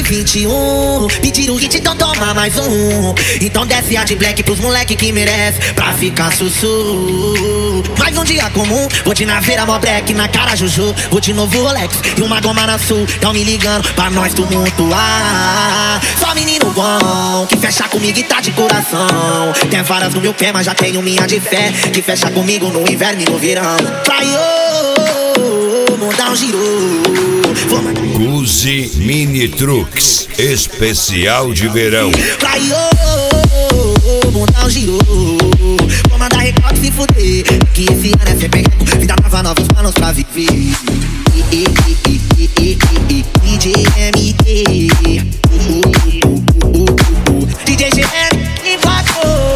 2021, pediram hit, então toma mais um. Então desce a de black pros moleque que merece, pra ficar sussu. Mais um dia comum, vou de naveira, mó black, na cara Juju. Vou de novo Rolex e uma goma na sul. Tão me ligando pra nós tumultuar. Só menino bom, que fecha comigo e tá de coração. Tem varas no meu pé, mas já tenho minha de fé, que fecha comigo no inverno e no verão. Vai, ô, mundão girou. Guzi Mini Trucks, especial de verão. Vai, ô, mundão girou. Vou mandar recorde se fuder, que esse ano é sempre vida nova, novos planos pra viver. DJ MT, DJ GM embarcou.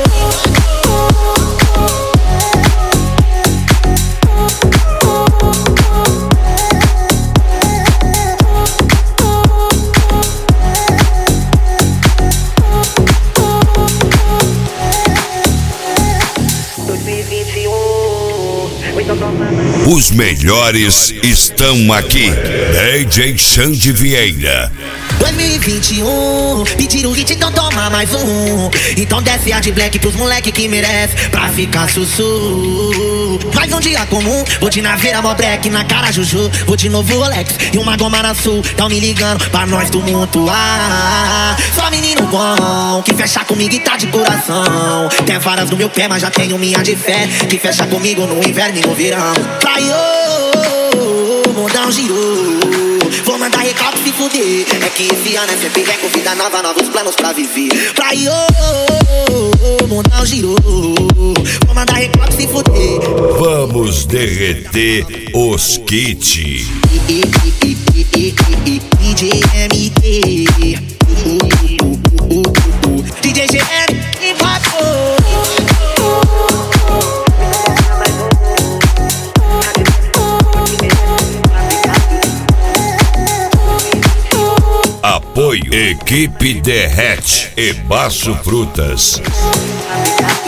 Os melhores estão aqui. DJ Xande Vieira. 2021, pediram hit, então toma mais um. Então desce a de black pros moleque que merece, pra ficar sussu. Mais um dia comum, vou de naveira, mó black, na cara Juju. Vou de novo Rolex e uma goma na sul. Tão me ligando pra nós tumultuar. Só menino bom, que fecha comigo e tá de coração. Tem varas no meu pé, mas já tenho minha de fé, que fecha comigo no inverno e no verão. Vai, ô, mundão girou. Vou mandar recalque se fuder, é que esse ano é sempre com vida nova, novos planos pra viver. Vai, ô, mundão girou. Vou mandar recalque se fuder. Vamos derreter os kits. DJ MT, DJ GM embarcou. Apoio Equipe Derrete e Baço Frutas.